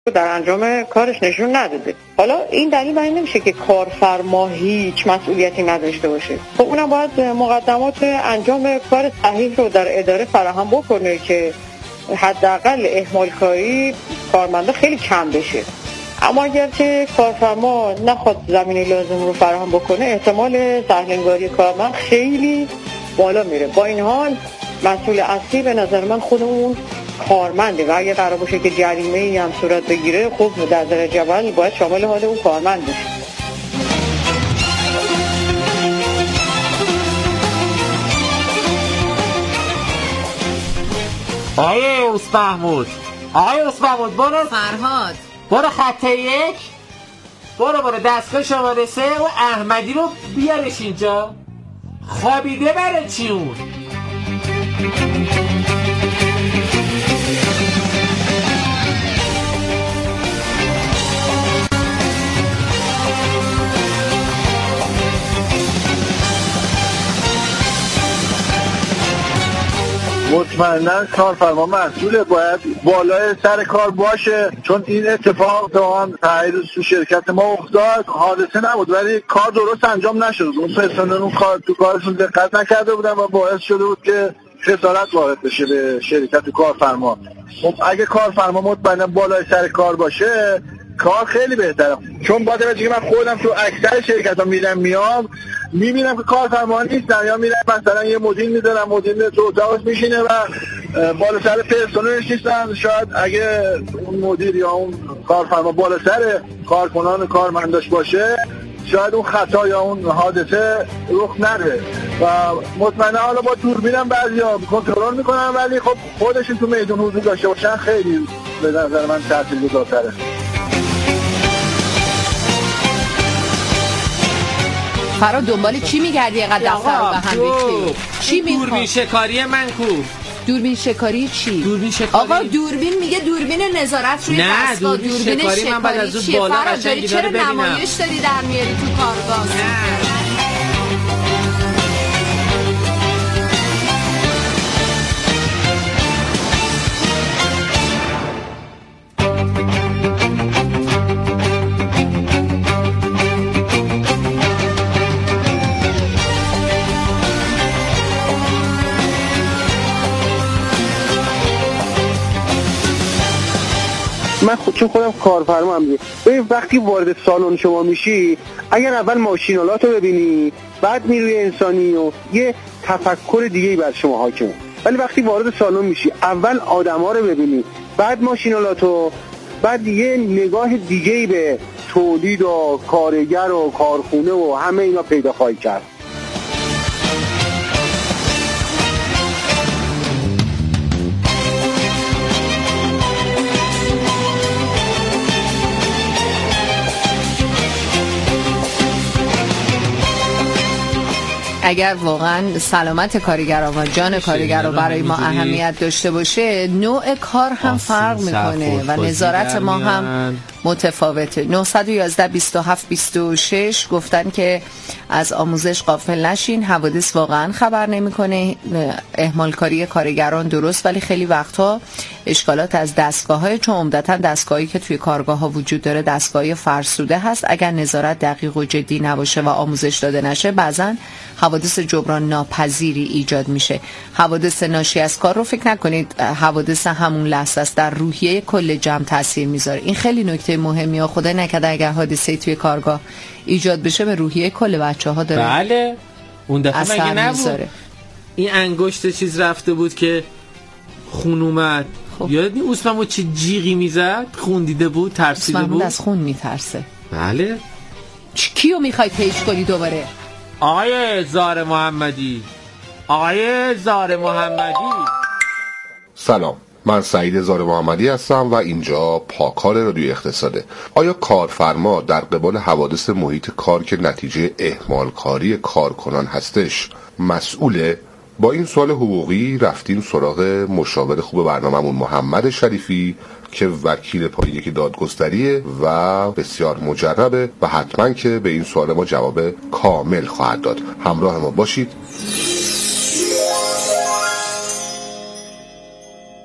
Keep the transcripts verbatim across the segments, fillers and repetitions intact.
در انجام کارش نشون نداده. حالا این دلیل بر این نمیشه که کارفرما هیچ مسئولیتی نداشته باشه. خب اونم باید مقدمات انجام کار صحیح رو در اداره فراهم بکنه که حداقل اهمالکاری کارمندا خیلی کم بشه. اما اگر که کارفرما نخواد زمینه لازم رو فراهم بکنه، احتمال سهل‌انگاری کارمند خیلی بالا میره. با این حال مسئول اصلی به نظر من خود اون کارمنده و اگه قرار باشه که جریمه‌ای هم صورت بگیره، خب در درجه اول باید شامل حال اون کارمند بشه. آیه اوس محمود آیه اوس محمود برو فرهاد برو خط یک، برو برو دستگاه شماره سه و احمدی رو بیارش اینجا. خوابیده برای چی اون؟ مطمئناً کارفرما مسئوله، باید بالای سر کار باشه، چون این اتفاق تا هم تغییر تو شرکت ما افتاد. حادثه نبود ولی کار درست انجام نشد. اون پرسنل اون کار تو کارشون دقت نکرده بودن و باعث شده بود که خسارت وارد بشه به شرکت و کارفرما. خب اگه کارفرما مطمئناً بالای سر کار باشه کار خیلی بهتره، چون با توجه که من خودم تو اکثر شرکت‌ها میرم میام میبینم که کارفرما نیستن، یا میرم مثلا یه مدیر میذارم، مدیر تو اتاقش میشینه و بالا سر پرسنلش نیستن. شاید اگه اون مدیر یا اون کارفرما بالا سر کارکنان کارمنداش باشه شاید اون خطا یا اون حادثه رخ نده و مطمئنا حالا با دوربینم بعضیا کنترل میکنن، ولی خب خودشون تو میدون حضور داشته باشن خیلی به نظر من تاثیرگذارتره. فرا دنبال چی میگردی اینقدر دست رو به هم ریختی؟ چی میخواد؟ دوربین شکاری من کو؟ دوربین شکاری چی؟ دوربین شکاری آقا دوربین میگه دوربین نظارت روی نه دستگاه. دوربین, دوربین شکاری, شکاری من بعد از اون چیه؟ بالا فرا قشنگی چرا داره ببینم. نمایش داری در میاری تو کارگاه؟ نه من خود چون خودم کارفرما ام. ببین وقتی وارد سالن شما میشی، اگر اول ماشینالات رو ببینی بعد نیروی انسانی و یه تفکر دیگه‌ای بر شما حاکمه، ولی وقتی وارد سالن میشی اول آدما رو ببینی بعد ماشینالات رو، بعد یه نگاه دیگه‌ای به تولید و کارگر و کارخونه و همه اینا پیدا خواهی کرد. اگر واقعا سلامت کارگران و جان کارگر رو برای ما اهمیت داشته باشه، نوع کار هم فرق میکنه و نظارت ما هم متفاوته. نه یک یک بیست و هفت بیست و شش گفتن که از آموزش غافل نشین، حوادث واقعا خبر نمیکنه. اهمالکاری کارگران درست، ولی خیلی وقتها اشکالات از دستگاه‌های، چون عمدتاً دستگاهی که توی کارگاه‌ها وجود داره دستگاهی فرسوده هست. اگر نظارت دقیق و جدی نباشه و آموزش داده نشه، بعضاً حوادث جبران ناپذیری ایجاد میشه. حوادث ناشی از کار رو فکر نکنید حوادث همون لحظه است، در روحیه کل جمع تاثیر میذاره. این خیلی نکته مهمیه. خدا نکرده اگر حادثه‌ای توی کارگاه ایجاد بشه به روحیه کل بچه‌ها داره. بله اون دفعه مگه نبود میذاره. این انگشت چیز رفته بود که خون اومد. خب. یادت نی اوسممو چه جیغی میزد؟ خون دیده بود، ترسیده بود. اوسممو از خون میترسه. بله. کیو میخوای پیج کنی دوباره؟ آقای زار محمدی آقای زار محمدی سلام، من سعید زار محمدی هستم و اینجا پاکار رادیو اقتصاده. آیا کارفرما در قبال حوادث محیط کار که نتیجه اهمالکاری کارکنان هستش مسئوله؟ با این سوال حقوقی رفتیم سراغ مشاور خوب برنامه‌مون محمد شریفی که وکیل پای یک دادگستریه و بسیار مجربه و حتما که به این سوال ما جواب کامل خواهد داد. همراه ما باشید.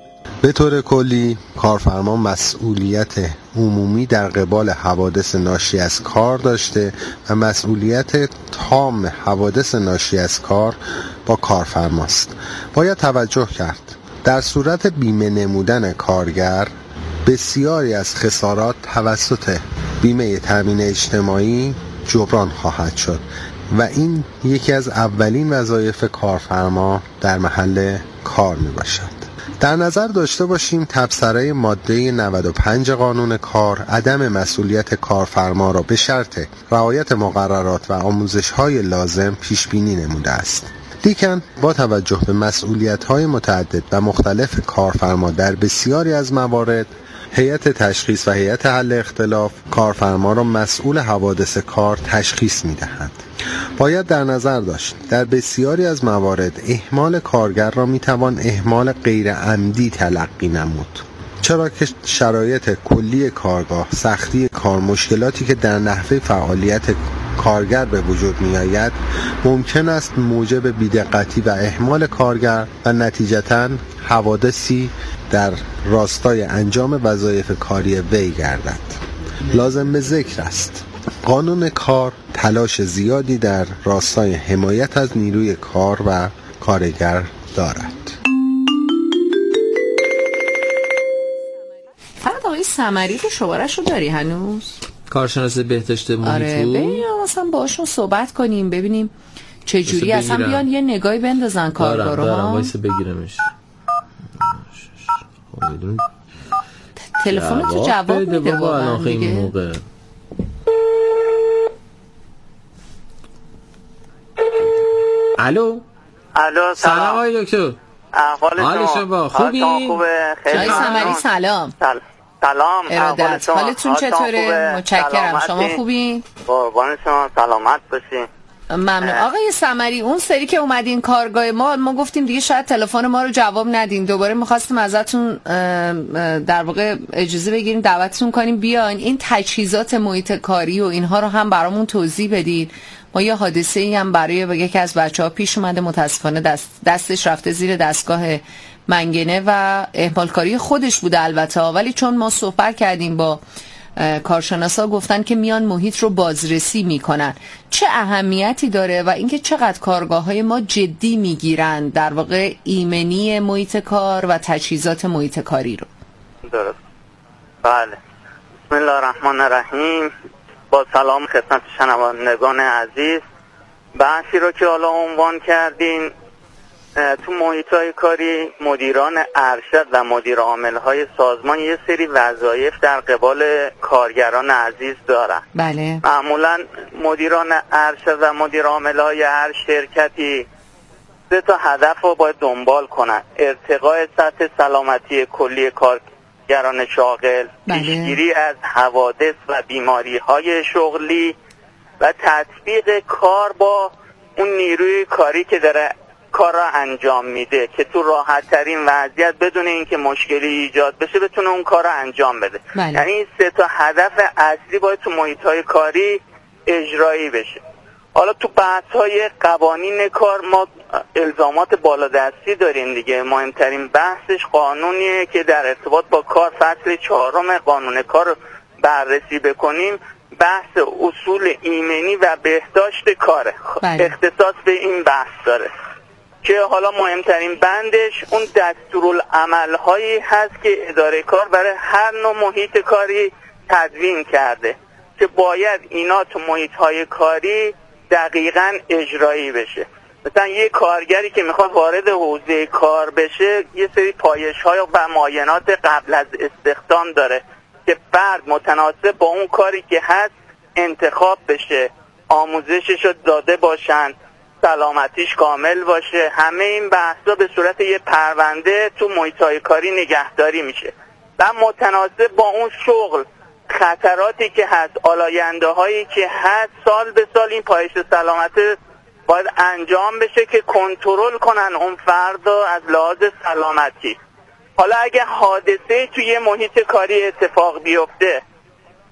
به طور کلی کارفرما مسئولیت عمومی در قبال حوادث ناشی از کار داشته و مسئولیت تام حوادث ناشی از کار با کارفرماست. باید توجه کرد در صورت بیمه نمودن کارگر بسیاری از خسارات توسط بیمه تامین اجتماعی جبران خواهد شد و این یکی از اولین وظایف کارفرما در محل کار می باشد. در نظر داشته باشیم تبصره ماده نود و پنج قانون کار عدم مسئولیت کارفرما را به شرط رعایت مقررات و آموزش‌های لازم پیش بینی نموده است. لیکن با توجه به مسئولیت‌های متعدد و مختلف کارفرما در بسیاری از موارد، هیئت تشخیص و هیئت حل اختلاف کارفرما را مسئول حوادث کار تشخیص می‌دهند. باید در نظر داشت در بسیاری از موارد اهمال کارگر را می‌توان اهمال غیر عمدی تلقی نمود، چرا که شرایط کلی کارگاه، سختی کار، مشکلاتی که در نحوه فعالیت کارگر به وجود می‌آید ممکن است موجب بی‌دقتی و اهمال کارگر و نتیجتاً حوادثی در راستای انجام وظایف کاری وی گردد. لازم به ذکر است قانون کار تلاش زیادی در راستای حمایت از نیروی کار و کارگر دارد. فرد آقای سمری که شماره‌شو داری هنوز؟ کارشناس بهداشت محیطی. آره ببینیم مثلا باشون صحبت کنیم ببینیم چه جوری اصلا بیان یه نگاهی بندازن کارگارا. دارم دارم وایسه بگیرمش. تلفن تو جواب میده بابا این موقع. الو الو سلام آقای دکتر. احوال شما خوبی؟ خوبه خیلی. جای سمری سلام. سل... سلام ارادت. حالتون چطوره؟ متشکرم. شما خوبی؟ قربان شما، سلامت باشین. ممنون. آقای سمری اون سری که اومدین کارگاه ما ما گفتیم دیگه شاید تلفن ما رو جواب ندین، دوباره می‌خواستیم ازتون در واقع اجازه بگیریم دعوتتون کنیم بیاین این تجهیزات محیط کاری و اینها رو هم برامون توضیح بدین. ما یه حادثه‌ای هم برای یکی از بچه‌ها پیش اومده، متاسفانه دست دستش رفته زیر دستگاه منگنه و اهمالکاری خودش بوده البته، ولی چون ما صحبت کردیم با کارشناسا گفتن که میان محیط رو بازرسی میکنن. چه اهمیتی داره و اینکه چقدر کارگاه‌های ما جدی میگیرن در واقع ایمنی محیط کار و تجهیزات محیط کاری رو؟ درست. بله. بسم الله الرحمن الرحیم. با سلام خدمت شنوندگان عزیز. بحثی رو که حالا عنوان کردین تو محیط‌های کاری مدیران ارشد و مدیر عامل‌های سازمان یه سری وظایف در قبال کارگران عزیز دارن. بله. معمولاً مدیران ارشد و مدیر عامل‌های هر شرکتی سه تا هدف رو باید دنبال کنن: ارتقاء سطح سلامتی کلی کارگران شاغل، بله. پیشگیری از حوادث و بیماری‌های شغلی و تطبیق کار با اون نیروی کاری که داره کار را انجام میده که تو راحت ترین وضعیت بدون اینکه مشکلی ایجاد بشه بتونه اون کار را انجام بده. بله. یعنی این سه تا هدف اصلی باید تو محیط‌های کاری اجرایی بشه. حالا تو بحث‌های قوانین کار ما الزامات بالادستی داریم دیگه. مهمترین بحثش قانونیه که در ارتباط با کار فصل چهارم قانون کار رو بررسی بکنیم. بحث اصول ایمنی و بهداشت کاره. بله. اختصاص به این بحث داره که حالا مهمترین بندش اون دستورالعمل‌هایی هست که اداره کار برای هر نوع محیط کاری تدوین کرده که باید اینا تو محیط‌های کاری دقیقاً اجرایی بشه. مثلا یه کارگری که میخواد وارد حوزه کار بشه یه سری پایش‌های و معاینات قبل از استخدام داره که فرد متناسب با اون کاری که هست انتخاب بشه، آموزشش رو داده باشن، سلامتیش کامل باشه. همه این بحثا به صورت یه پرونده تو محیط‌های کاری نگهداری میشه و متناسب با اون شغل، خطراتی که هست، آلاینده هایی که هست، سال به سال این پایش سلامت باید انجام بشه که کنترل کنن اون فرد از لحاظ سلامتی. حالا اگه حادثه توی محیط کاری اتفاق بیفته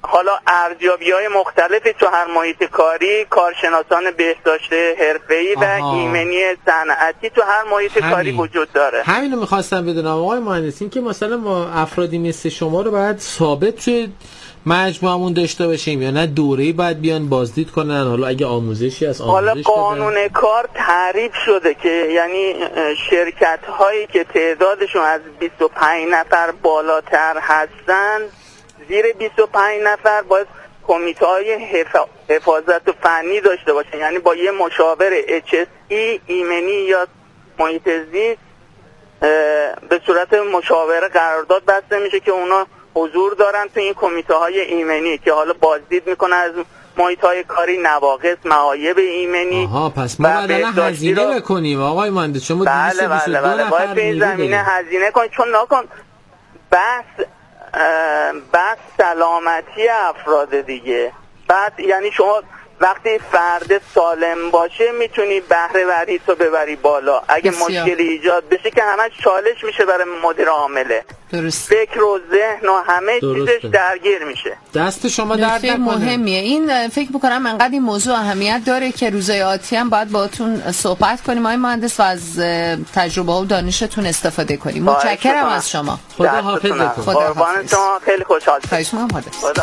حالا ارزیابی‌های مختلفی تو هر محیط کاری، کارشناسان بهداشت حرفه‌ای و ایمنی صنعتی تو هر محیط همین. کاری وجود داره. همین رو می‌خواستم بدونم آقای مهندس، این که مثلا ما افرادی مثل شما رو باید ثابت توی مجموعمون داشته باشیم یا نه دوره‌ای باید بیان بازدید کنن؟ حالا اگه آموزشی از آموزش حالا قانون بدن. کار تعریف شده که یعنی شرکت‌هایی که تعدادشون از بیست و پنج نفر بالاتر هستن، زیر بیست و پنج نفر باید کمیته‌های حفاظت و فنی داشته باشن، یعنی با یه مشاور اچ اس ای ایمنی یا محیط زیست به صورت مشاوره قرارداد بسته میشه که اونا حضور دارن تو این کمیته‌های ایمنی که حالا بازدید میکنن از محیط‌های کاری، نواقص، معایب ایمنی. آها، پس ما باید هزینه رو... بکنیم آقای مهندس. شما بله بله بله باید به این زمینه هزینه کنید، چون ناکن بحث بحث سلامتی افراد دیگه. بعد یعنی شما وقتی فرد سالم باشه میتونی بهره وری تو ببری بالا. اگه بسیار. مشکلی ایجاد بشه که همش چالش میشه برای مدیر عامله. درست. فکر و ذهن و همه درسته. چیزش درگیر میشه. دست شما درد نکنه. مهمیه این. فکر میکنم انقدر این موضوع اهمیت داره که روزهای آتی هم باید باهاتون صحبت کنیم آقای مهندس و از تجربه و دانشتون استفاده کنیم. متشکرم از شما. خدا حافظتون. خدا حافظ. خیلی خوشحال شدم. خدا.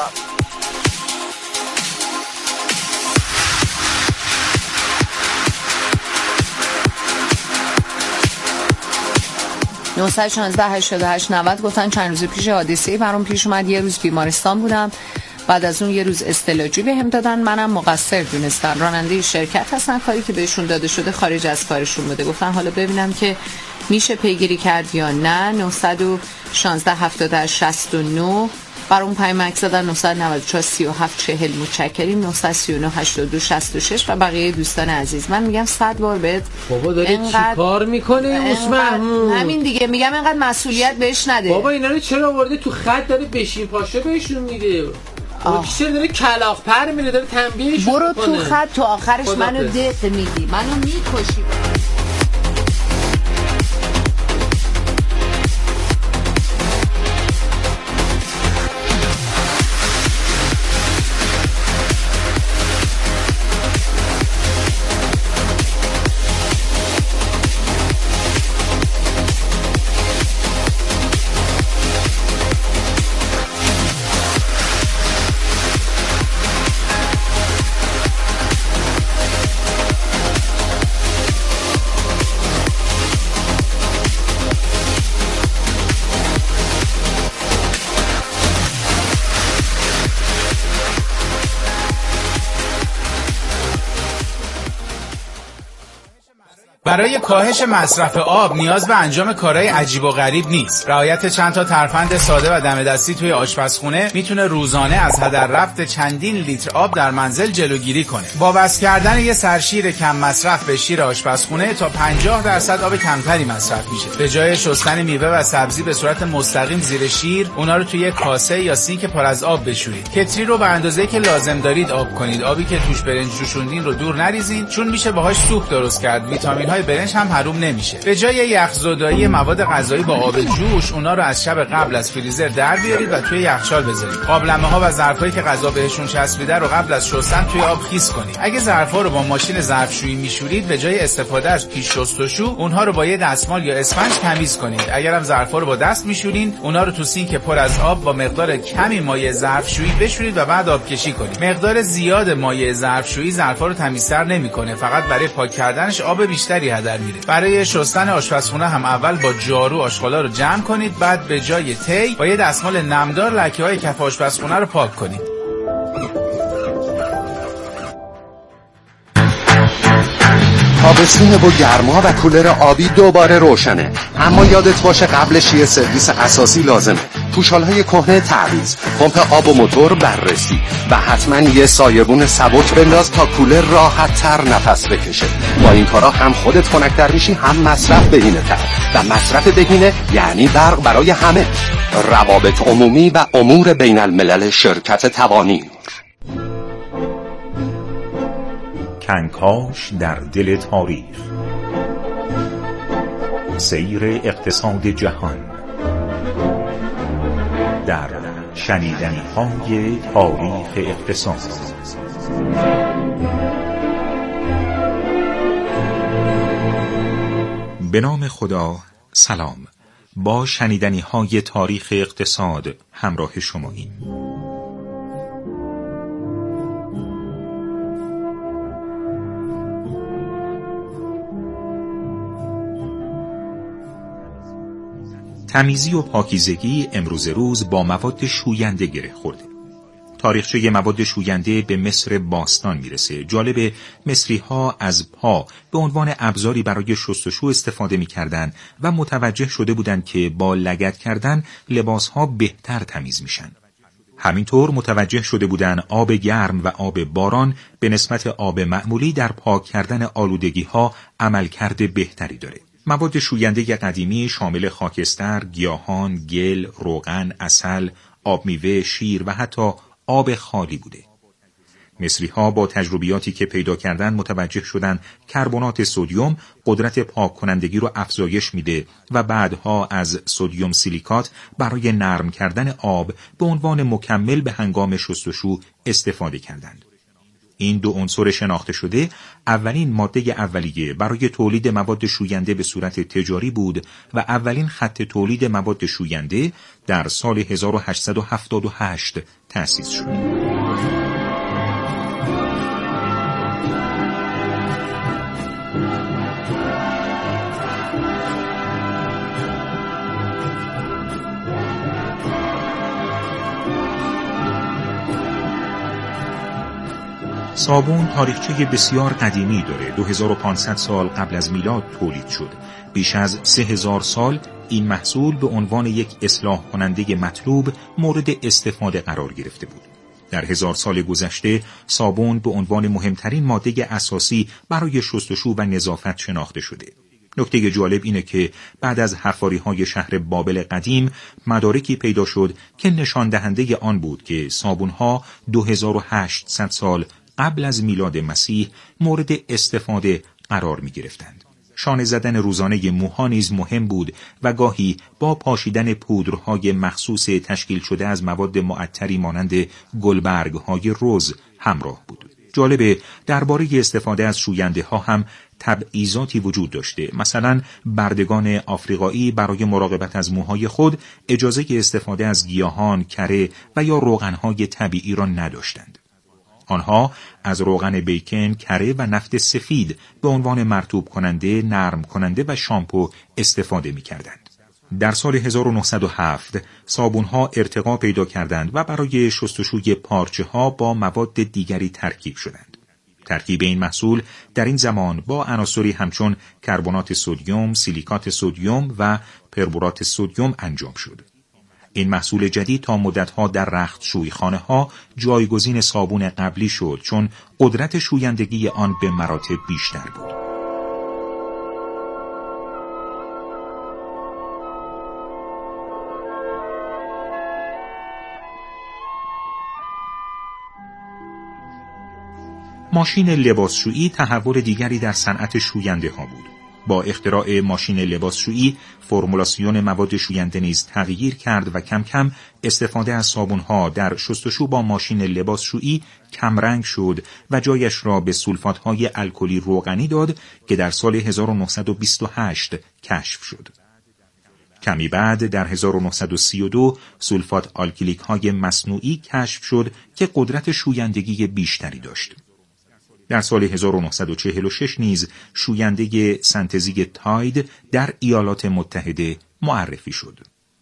نه یک شش هشت هشت نود گفتن چند روز پیش حادثه‌ای برام پیش اومد، یه روز بیمارستان بودم، بعد از اون یه روز استعلاجی بهم دادن، منم مقصر دونستن. راننده شرکت هستن، کاری که بهشون داده شده خارج از کارشون بوده. گفتن حالا ببینم که میشه پیگیری کرد یا نه. نه یک شش هفت هشت شصت و نه برام پیامک زدن. نه نه چهار سه هفت چهل متشکریم. نه سه نه هشت دو شصت و شش و بقیه دوستان عزیز. من میگم صد بار بهت بابا داری چی کار میکنه محمود؟ همین دیگه میگم اینقدر مسئولیت بهش نده. بابا اینا رو چرا آورده تو خط داره بشین پاشه بهشون میده؟ چرا داره کلاغ پر میره داره تنبیهشون برو تو خط تو آخرش منو دق میدی، منو میکشی. برای کاهش مصرف آب نیاز به انجام کارهای عجیب و غریب نیست. رعایت چند تا ترفند ساده و دم دستی توی آشپزخونه میتونه روزانه از هدر رفت چندین لیتر آب در منزل جلوگیری کنه. با وصل کردن یه سرشیر کم مصرف به شیر آشپزخونه تا پنجاه درصد آب کمتری مصرف میشه. به جای شستن میوه و سبزی به صورت مستقیم زیر شیر، اونا رو توی کاسه یا سینک پر از آب بشورید. کتری رو به اندازه‌ای که لازم دارید آب کنید. آبی که توش برنج جوشوندین رو دور نریزین، چون میشه باهاش سوپ درست کرد. ویتامین‌های برنج هم حروم نمیشه. به جای یخزدایی مواد غذایی با آب جوش، اونا رو از شب قبل از فریزر در بیارید و توی یخچال بذارید. قابلمه‌ها و ظرفایی که غذا بهشون چسبیده رو قبل از شستن توی آب خیس کنید. اگه ظرفا رو با ماشین ظرفشویی میشورید، به جای استفاده از پیش شستشو، اونها رو با یه دستمال یا اسفنج تمیز کنید. اگر هم ظرفا رو با دست میشورین، اونا رو تو سینک پر از آب با مقدار کمی مایع ظرفشویی بشورید و بعد آبکشی کنید. مقدار زیاد مایع ظرفشویی ظرفا رو تمیزتر نمیکنه، فقط برای پاک کردنش آب بیشتری هدر میره. برای شستن آشپزخونه هم اول با جارو آشغالا رو جمع کنید، بعد به جای تی با یه دستمال نمدار لکه‌های کف آشپزخونه رو پاک کنید. تابستونه و گرما و کولر آبی دوباره روشنه، اما یادت باشه قبلش یه سرویس اساسی لازمه. پوشال‌های کهنه تعویض، پمپ آب و موتور بررسی و حتما یه سایبون سبک بنداز تا کولر راحت تر نفس بکشه. با این کارا هم خودت خنک‌تر میشی، هم مصرف بهینه تر، و مصرف بهینه یعنی برق برای همه. روابط عمومی و امور بین الملل شرکت توانی. کنکاش در دل تاریخ، سیر اقتصاد جهان در شنیدنی‌های تاریخ اقتصاد. به نام خدا، سلام. با شنیدنی‌های تاریخ اقتصاد همراه شماییم. تمیزی و پاکیزگی امروز روز با مواد شوینده گره خورده. تاریخچه مواد شوینده به مصر باستان میرسه. جالب، مصری ها از پا به عنوان ابزاری برای شستشو استفاده میکردن و متوجه شده بودند که با لگد کردن لباس ها بهتر تمیز میشن. همینطور متوجه شده بودند آب گرم و آب باران به نسبت آب معمولی در پاک کردن آلودگی ها عملکرد بهتری داره. مواد شوینده قدیمی شامل خاکستر، گیاهان، گل، روغن، عسل، آب میوه، شیر و حتی آب خالی بوده. مصری ها با تجربیاتی که پیدا کردن متوجه شدن کربنات سدیم قدرت پاک کنندگی رو افزایش میده و بعدها از سدیم سیلیکات برای نرم کردن آب به عنوان مکمل به هنگام شستشو استفاده کردند. این دو عنصر شناخته شده اولین ماده اولیه برای تولید مواد شوینده به صورت تجاری بود و اولین خط تولید مواد شوینده در سال هزار و هشتصد و هفتاد و هشت تأسیس شد. صابون تاریخچه بسیار قدیمی داره. دو هزار و پانصد سال قبل از میلاد تولید شد. بیش از سه هزار سال این محصول به عنوان یک اصلاح کننده مطلوب مورد استفاده قرار گرفته بود. در هزار سال گذشته صابون به عنوان مهمترین ماده اساسی برای شستشو و نظافت شناخته شده. نکته جالب اینه که بعد از حفاری‌های شهر بابل قدیم مدارکی پیدا شد که نشان دهنده آن بود که صابون‌ها دو هزار و هشتصد سال قبل از میلاد مسیح مورد استفاده قرار می گرفتند. شانه زدن روزانه موها نیز مهم بود و گاهی با پاشیدن پودرهای مخصوص تشکیل شده از مواد معطری مانند گلبرگ‌های رز همراه بود. جالبه درباره استفاده از شوینده ها هم تبعیضاتی وجود داشته. مثلا بردگان آفریقایی برای مراقبت از موهای خود اجازه استفاده از گیاهان، کره و یا روغن‌های طبیعی را نداشتند. آنها از روغن بیکن، کره و نفت سفید به عنوان مرطوب کننده، نرم کننده و شامپو استفاده می کردند. در سال هزار و نهصد و هفت صابونها ارتقا پیدا کردند و برای شستشوی پارچه ها با مواد دیگری ترکیب شدند. ترکیب این محصول در این زمان با عناصری همچون کربنات سدیم، سیلیکات سدیم و پربرات سدیم انجام شد. این محصول جدید تا مدتها در رختشویخانه ها جایگزین صابون قبلی شد چون قدرت شویندگی آن به مراتب بیشتر بود. ماشین لباسشویی تحول دیگری در صنعت شوینده ها بود. با اختراع ماشین لباسشویی فرمولاسیون مواد شوینده نیز تغییر کرد و کم کم استفاده از صابون‌ها در شستشو با ماشین لباسشویی کمرنگ شد و جایش را به سولفات‌های الکلی روغنی داد که در سال هزار و نهصد و بیست و هشت کشف شد. کمی بعد در هزار و نهصد و سی و دو سولفات آلکلیک‌های مصنوعی کشف شد که قدرت شویندگی بیشتری داشت. در سال هزار و نهصد و چهل و شش نیز شوینده سنتزی تاید در ایالات متحده معرفی شد.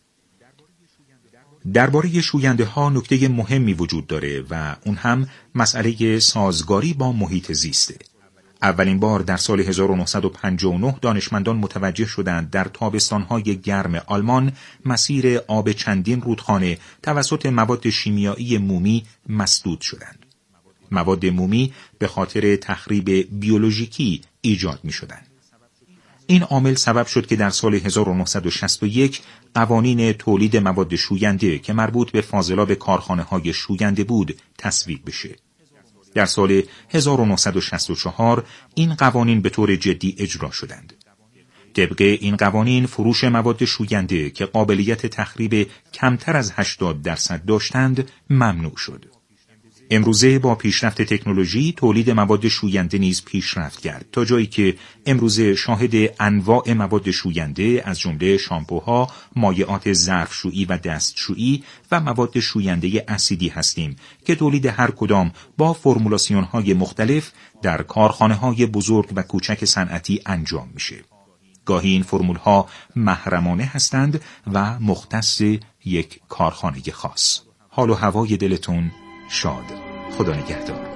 درباره شوینده ها نکته مهمی وجود داره و اون هم مسئله سازگاری با محیط زیسته. اولین بار در سال هزار و نهصد و پنجاه و نه دانشمندان متوجه شدند در تابستان‌های گرم آلمان مسیر آب چندین رودخانه توسط مواد شیمیایی مومی مسدود شدند. مواد مومی به خاطر تخریب بیولوژیکی ایجاد می شدند. این عامل سبب شد که در سال هزار و نهصد و شصت و یک قوانین تولید مواد شوینده که مربوط به فاضلاب کارخانه‌های شوینده بود تصویب بشه. در سال هزار و نهصد و شصت و چهار این قوانین به طور جدی اجرا شدند. طبق این قوانین فروش مواد شوینده که قابلیت تخریب کمتر از هشتاد درصد داشتند ممنوع شد. امروزه با پیشرفت تکنولوژی تولید مواد شوینده نیز پیشرفت کرد تا جایی که امروزه شاهد انواع مواد شوینده از جمله شامپوها، مایعات ظرفشویی و دستشویی و مواد شوینده اسیدی هستیم که تولید هر کدام با فرمولاسیون‌های مختلف در کارخانه‌های بزرگ و کوچک صنعتی انجام میشه. گاهی این فرمول‌ها محرمانه هستند و مختص یک کارخانه خاص. حال و هوای دلتون شاد. خدا نگهدار.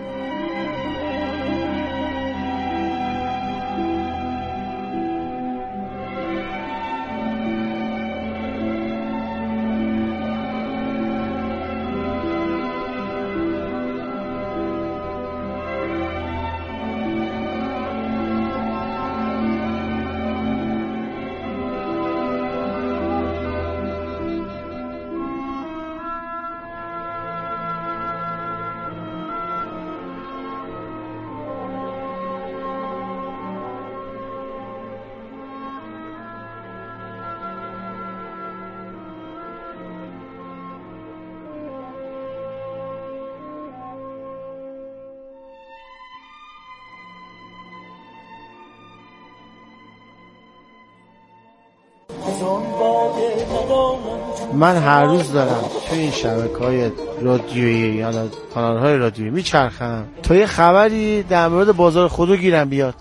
من هر روز دارم توی این شبکه‌های رادیویی یا کانال‌های رادیویی میچرخم تا یه خبری در مورد بازار خودرو گیرم بیاد.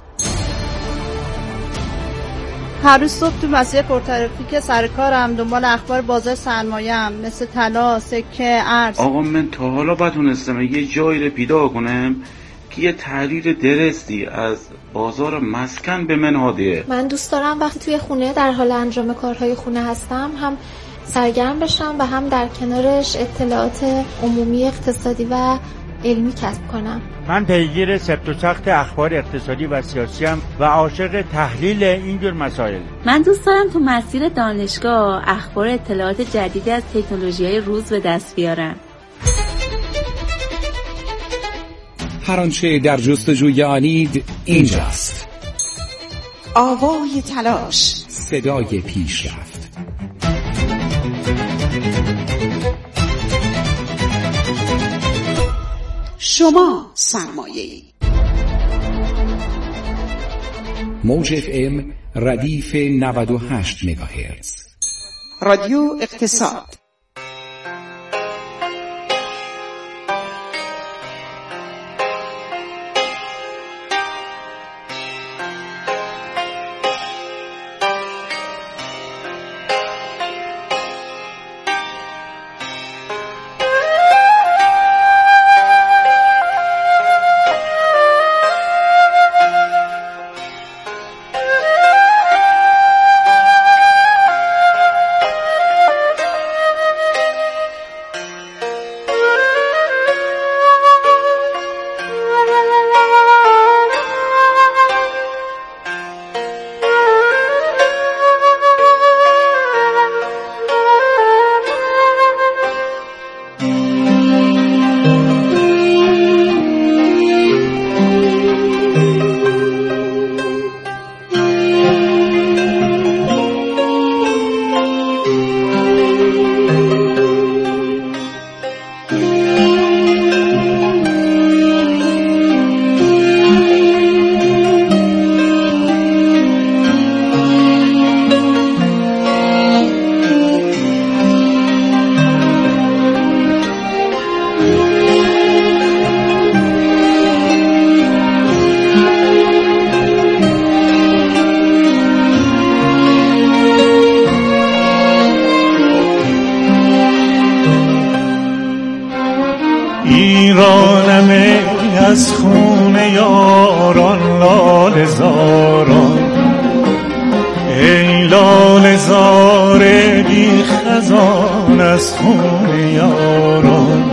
هر روز صبح تو مسیر پرترافیک سر کارم دنبال اخبار بازار سرمایه‌ام مثل طلا، سکه، ارز. آقا من تا حالا بتونستم یه جایی رو پیدا کنم که یه تحلیل درستی از بازار مسکن به من هادیه. من دوست دارم وقتی توی خونه در حال انجام کارهای خونه هستم هم سرگرم بشم و هم در کنارش اطلاعات عمومی اقتصادی و علمی کسب کنم. من پیگیر سبت و سخت اخبار اقتصادی و سیاسی ام و عاشق تحلیل اینجور مسائل. من دوست دارم تو مسیر دانشگاه اخبار اطلاعات جدیدی از تکنولوژی‌های روز به دست بیارم. هر آنچه در جستجوی آنید اینجاست. آوای تلاش، صدای پیشرفت. شما سرمایه‌ای. موج اف ام ردیف نود و هشت مگاهرتز. رادیو اقتصاد. ایرانم از خون یاران لاله زاران، ای لاله زار بی خزان از خون یاران.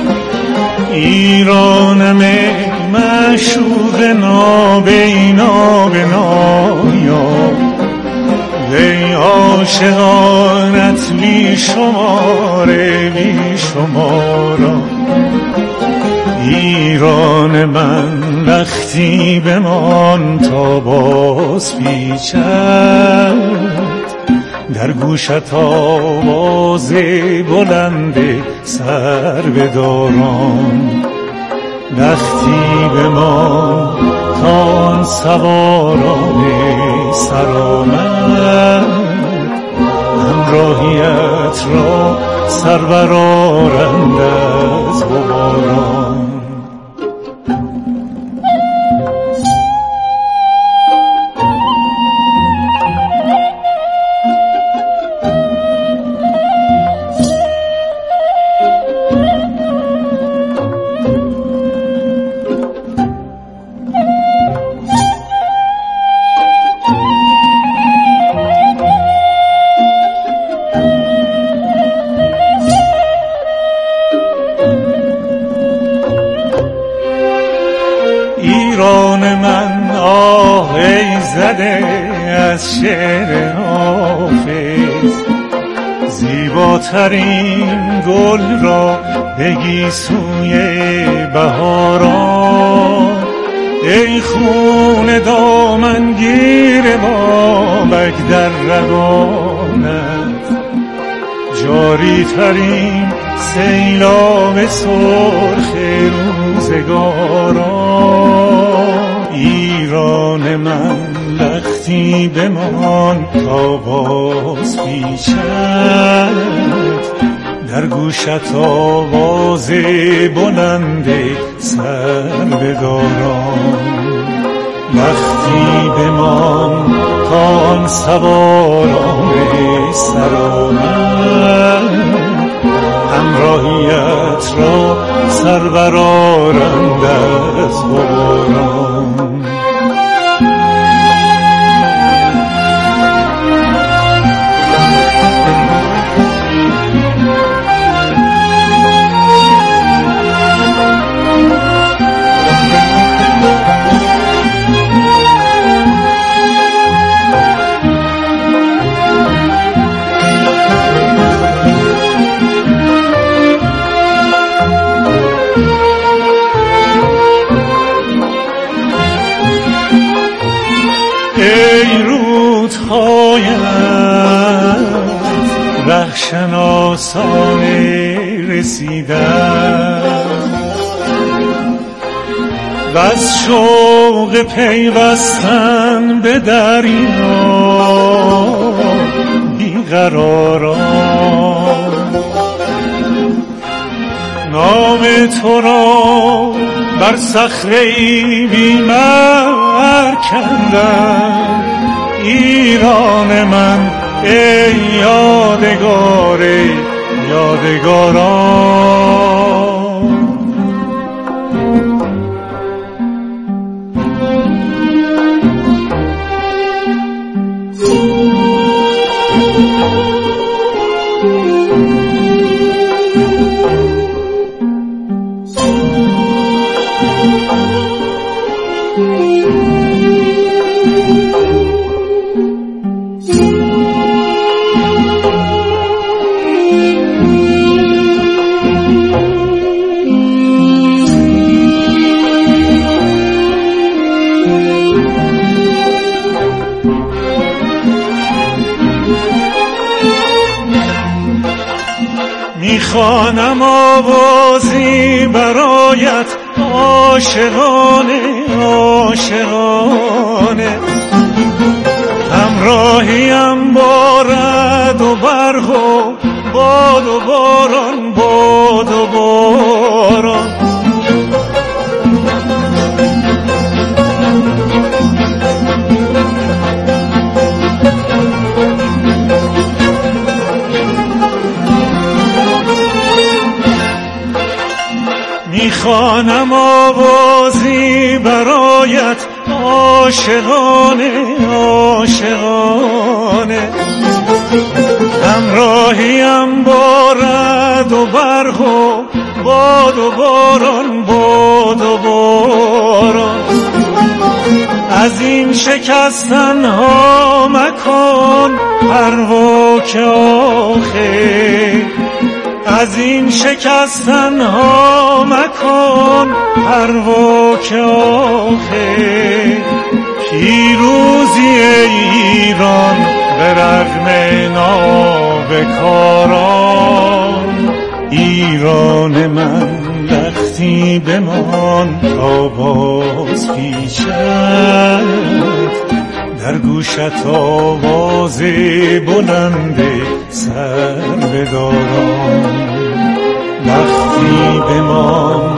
ایرانم معشوق نابینا به نایاب، ای عاشقانت بی شماره بی شماران. ایران من لختی بمان تا باز پیچد، در گوشت آواز بلند سر بداران. لختی بمان تا آن سواران سرآمد، همراهیت را سر برآرند از غباران. ایران من آه ای زده از شعر حافظ، زیباترین گل را بگی سوی بهاران. ای خون دامنگیر بابک در رگانت، جاری ترین سیلاب سرخ روزگاران. ایران من لختی بمان تا باز پیچد، در گوشت آواز بلند سر بداران. لختی بمان تا آن سواران سرآمد، همراهیت را سر برآرند از غباران. ای رودهایم رهشناسانه رسیدن، وز شوق پیوستن به دریا بیقراران. نام تو را بر صخره‌ای بیمار کندم، ایران من ای یادگار یادگاران. میخوانم آوازی برایت عاشقانه عاشقانه، همراهیم با رعد و برق و باد و باران باد و باران. میخوانم آوازی برایت عاشقانه عاشقانه، همراهیم با رعد و برق و باد و باران باد و باران. از این شکستن ها مکن پروا که آخر، از این شکستن ها مکن بخوان پروا که آخه پیروزی ایران به رغم نابکاران. ایران من لختی بمان تا باز پیچد، در گوشت آواز بلند سر بداران. لختی بمان